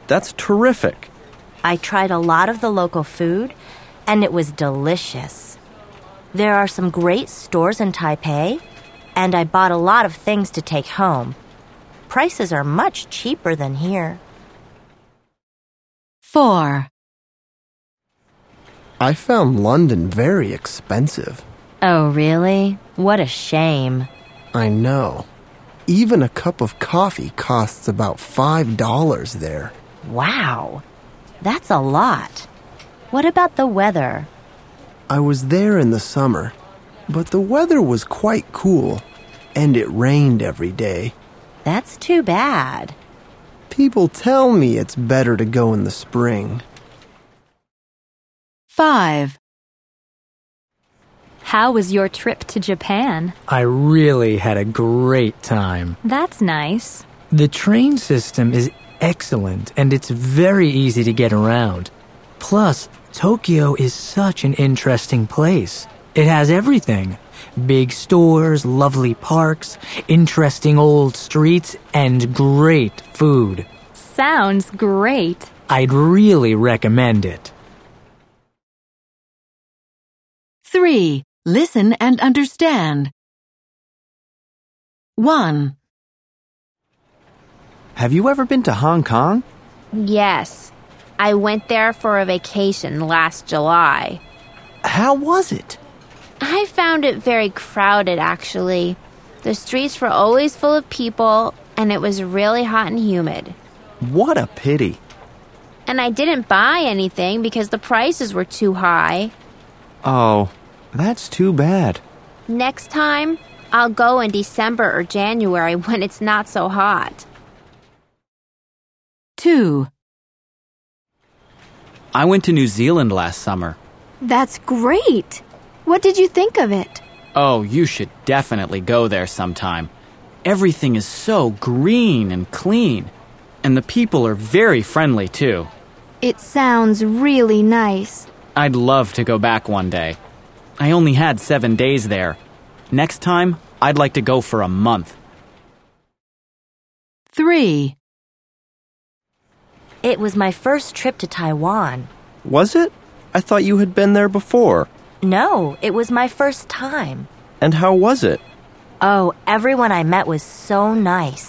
That's terrific. I tried a lot of the local food, and it was delicious. There are some great stores in Taipei, and I bought a lot of things to take home. Prices are much cheaper than here. 4. I found London very expensive. Oh, really? What a shame. I know. Even a cup of coffee costs about $5 there. Wow, that's a lot. What about the weather? I was there in the summer, but the weather was quite cool, and it rained every day. That's too bad. People tell me it's better to go in the spring. 5. How was your trip to Japan? I really had a great time. That's nice. The train system is excellent and it's very easy to get around. Plus, Tokyo is such an interesting place. It has everything. Big stores, lovely parks, interesting old streets, and great food. Sounds great. I'd really recommend it. 3. Listen and understand. 1. Have you ever been to Hong Kong? Yes. I went there for a vacation last July. How was it? I found it very crowded, actually. The streets were always full of people, and it was really hot and humid. What a pity. And I didn't buy anything because the prices were too high. Oh, that's too bad. Next time, I'll go in December or January when it's not so hot. 2. I went to New Zealand last summer. That's great. What did you think of it? Oh, you should definitely go there sometime. Everything is so green and clean. And the people are very friendly, too. It sounds really nice. I'd love to go back one day. I only had 7 days there. Next time, I'd like to go for a month. 3. It was my first trip to Taiwan. Was it? I thought you had been there before. No, it was my first time. And how was it? Oh, everyone I met was so nice.